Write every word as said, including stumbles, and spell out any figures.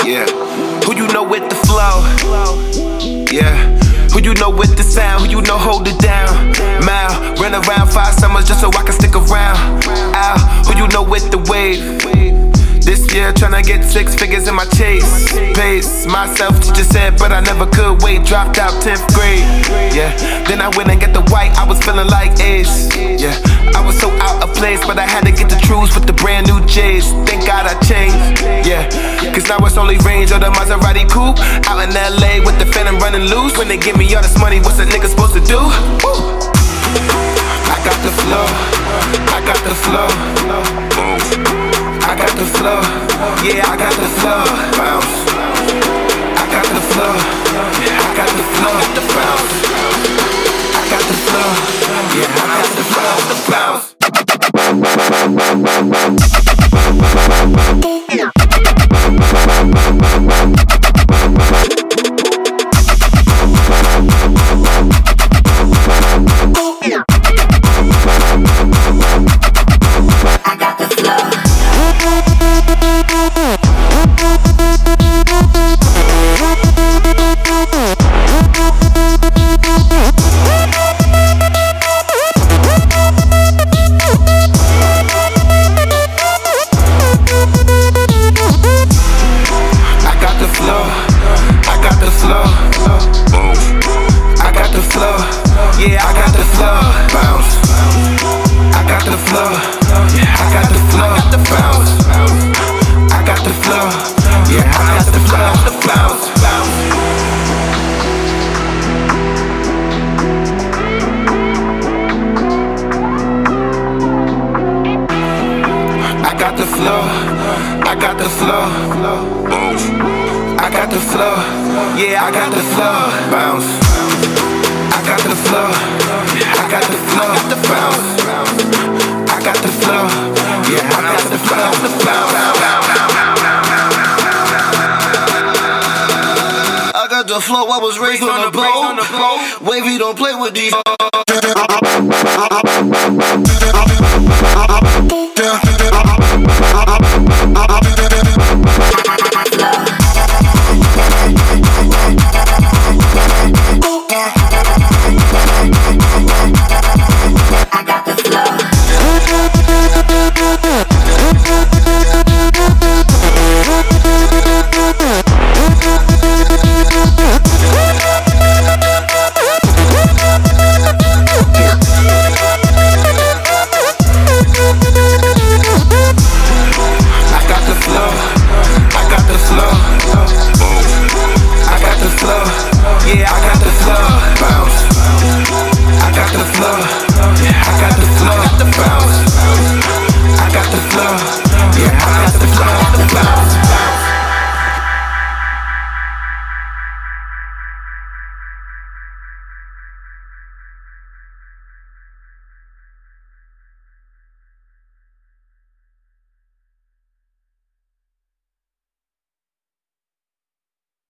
Yeah. Who you know with the flow? Yeah. Who you know with the sound? Who you know hold it down? Mal, run around five summers just so I can stick around. Al, who you know with the wave? This year tryna get six figures in my chase. Pace myself, teacher said, but I never could wait. Dropped out tenth grade. Yeah. Then I went and got the white. I was feeling like Ace. Yeah. I was so out of place, but I had to get the truths with the brand new J's. Thank God I changed. Yeah. Cause now it's only range of the Maserati coupe. Out in L A with the phantom running loose. When they give me all this money, what's a nigga supposed to do? Woo. I got the flow. I got the flow. I got the flow, yeah, I got the flow, bounce. I got the flow, yeah, I got the flow, the bounce. I got the flow, yeah, I got the flow, the bounce. Yeah, I got the flow, bounce. I got the flow, yeah, I got the flow, the bounce. I got the flow, yeah, I got the flow, the bounce, bounce. I got the flow, I got the flow, I got the flow, yeah, I got the flow, bounce. I got the flow, I got the flow, the bounce. I got the flow, yeah, I got the flow, the bounce. I got the flow, I was raised on the boat. Wavy don't play with these.